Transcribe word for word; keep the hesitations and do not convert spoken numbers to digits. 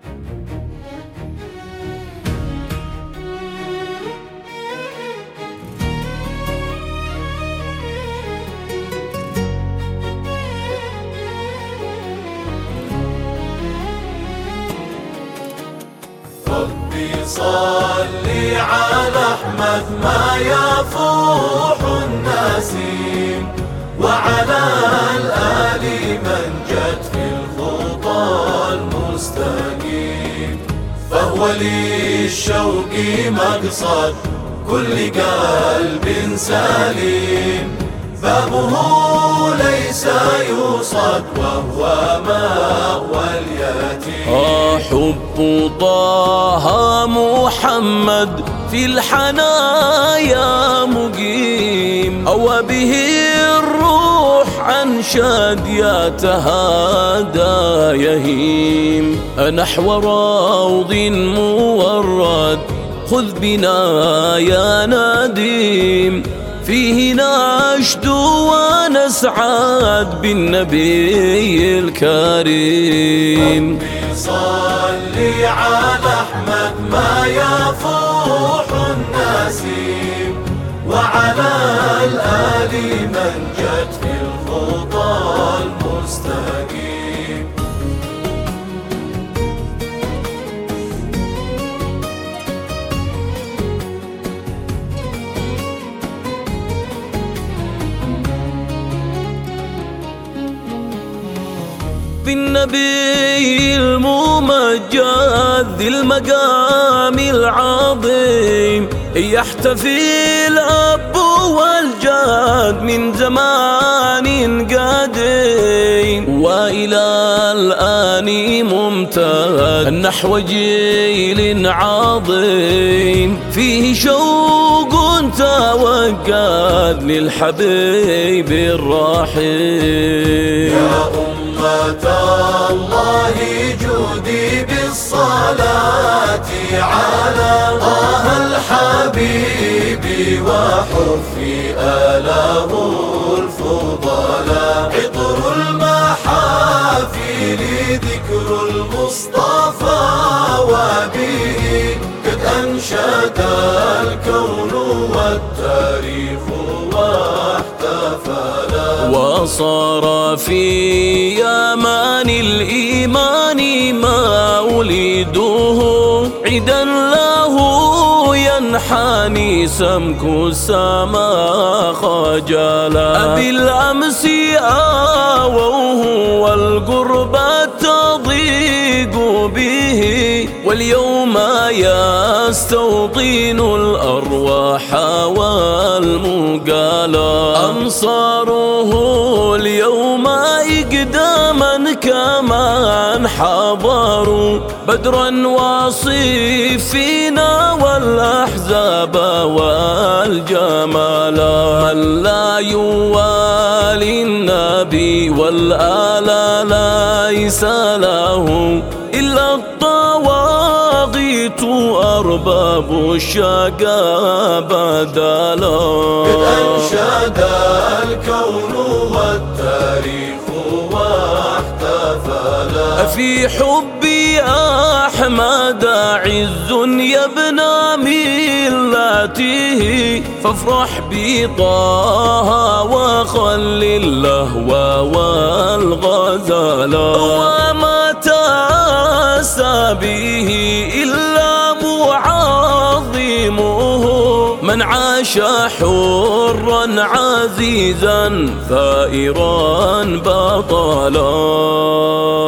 ربي صلي على أحمد ما يفوح النسيم، وعلى الآل من جد في الخطى المستقيم، فهو للشوق مقصد كل قلب سليم، بابه ليس يوصد وهو مأوى اليتيم. حب طه محمد في الحنايا مقيم، أوى به الروح عن شادياتها يهيم، نحو روض مورد خذ بنا يا نديم، فيه نشد ونسعد بالنبي الكريم. ربي صلي على أحمد ما يفوح النسيم، وعلى الآل من جد في الخطى المستقيم. بالنبي الممجد ذي المقام العظيم، يحتفي الأب والجد من زمان قديم، وإلى الآن ممتد نحو جيل عظيم، فيه شوق توقد للحبيب الرحيم. يا أمة الله جودي بالصلاة على طه الحبيب، وحفي آله الفضلاء، عطر المحافل ذكر المصطفى، وبه قد أنشد الكون والتاريخ واحتفلا، وصار في يمان الإيمان مولده، عيدا له ينحني سمك السماء خجلا، بالأمس آووه والقربى تضيق به، واليوم يستوطن الأرواح والمقالا، أنصاره اليوم إقداما كمان حضروا بدرا وصيفين والأحزاب والجمالا، من لا يوالي النبي والآل ليس له إلا الطواغيت أرباب الشقا بدلا، قد أنشد الكون والتاريخ واحتفلا، في حبي أحمد عز يبنى ملته، فافرح بطه وخل اللهو والغزالا، وما تأسى به إلا معظمه، من عاش حرا عزيزا ثائرا بطلا.